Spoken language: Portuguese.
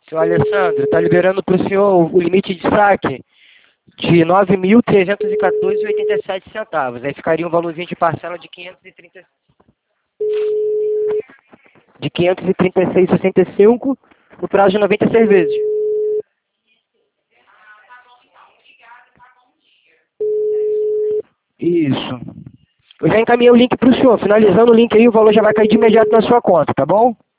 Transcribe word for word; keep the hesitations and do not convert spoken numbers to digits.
Seu Alessandro, está liberando para o senhor o limite de saque de nove mil trezentos e quatorze reais e oitenta e sete centavos. Aí ficaria um valorzinho de parcela de quinhentos e trinta de quinhentos e trinta e seis reais e sessenta e cinco no prazo de noventa e seis vezes. Isso. Eu já encaminhei o link para o senhor. Finalizando o link aí, o valor já vai cair de imediato na sua conta, tá bom?